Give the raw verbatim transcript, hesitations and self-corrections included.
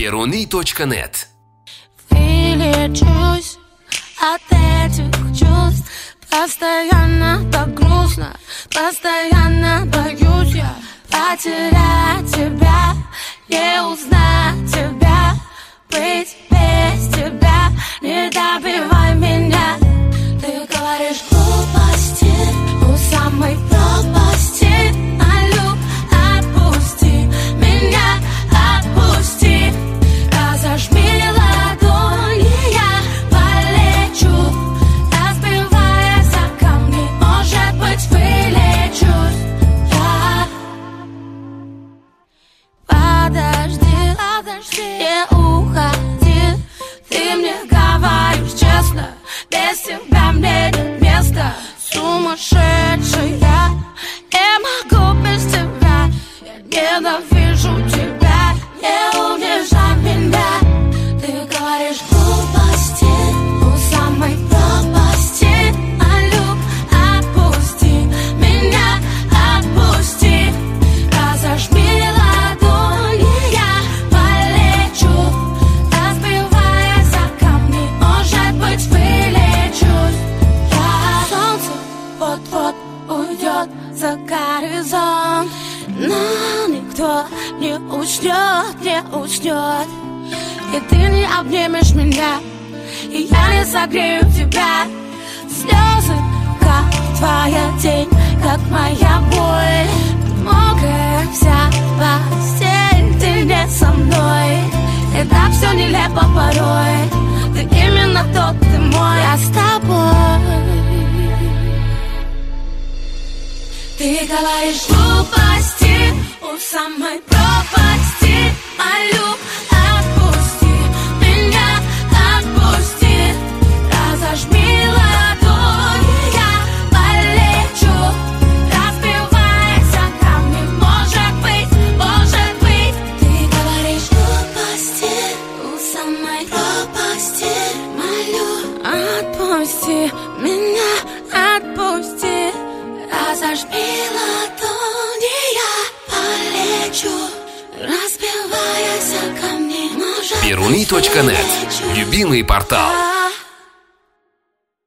Перуны точка нет. Вылечусь от этих чувств. Постоянно так грустно, постоянно боюсь я потерять тебя, не узнать тебя, быть без тебя. Не добивай меня. Ты говоришь глупости у самой пропасти. Молю, отпусти меня, отпусти. Разожми ладони, я полечу, разбиваясь о камни. Может быть, вылечусь я. Подожди, подожди, не уходи. Ты мне говоришь честно, без тебя мне нет места. Сумасшедшая, не могу без тебя. Я ненавижу тебя, не унижай меня. Ты говоришь глупости у самой пропасти. Молю, отпусти меня, отпусти. Разожми ладони, я полечу, разбиваясь о камни. Может быть, вылечусь я. Солнце вот-вот уйдет за горизонт, но никто не уснет, не уснет. И ты не обнимешь меня, и я не согрею тебя. Слезы, как твоя тень, как моя боль. Мокрая вся постель, ты не со мной. И так все нелепо порой. Ты именно тот, ты мой, я с тобой. Ты говоришь глупости у самой пропасти. Молю, отпусти меня, отпусти. Разожми ладони, я полечу, разбиваясь о камни. Может быть, может быть. Ты говоришь глупости у самой пропасти. Молю, отпусти меня, отпусти. Разожми ладони, я полечу, разбиваясь о камни. Перуны точка нет. Любимый портал.